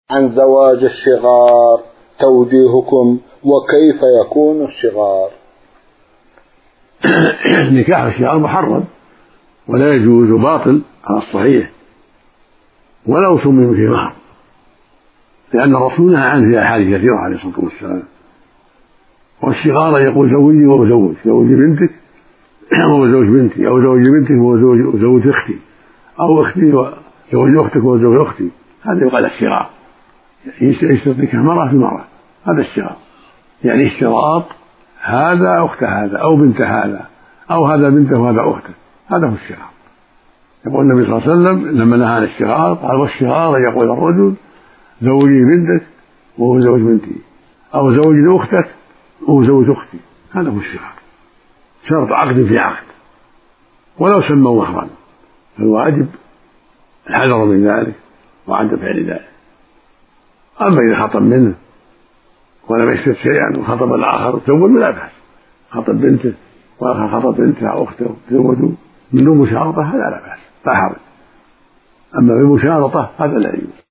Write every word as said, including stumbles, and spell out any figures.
عن زواج الصغار توجيهكم وكيف يكون الصغار؟ نكاح الصغار محرم ولا يجوز باطل على الصحيح ولو سمي في مهر، لأن الرسول نهى عنه في أحاديث كثيرة عليه الصلاة والسلام. والصغار يقول زوجي وزوج زوجي بنتك وهو زوج بنتي، أو زوج بنتك وهو زوج أختي، أو أختي وزوج أختك وهو زوج أختي، هذا يقال الصغار. يشترط نكاح مرأة في مرأة، هذا الصغار، يعني اشتراط هذا أخت هذا أو بنت هذا أو هذا بنته وهذا أخته، هذا هو الصغار. يقول النبي صلى الله عليه وسلم لما نهى عن الصغار قال والصغار يقول الرجل زوجي بنتك وهو زوج بنتي، أو زوجي أختك وهو زوج أختي، هذا هو الصغار، شرط عقد في عقد ولو سموا مهرا، فالواجب الحذر من ذلك وعدم فعل ذلك. أما إذا خطب منه ولم يشترط شيئا وخطب الآخر زوج لا بأس، خطب بنته وآخر خطب بنته أو أخته زوجوا من دون مشارطة هذا لا بأس لا حرج. أما بالمشارطة هذا لا يجوز.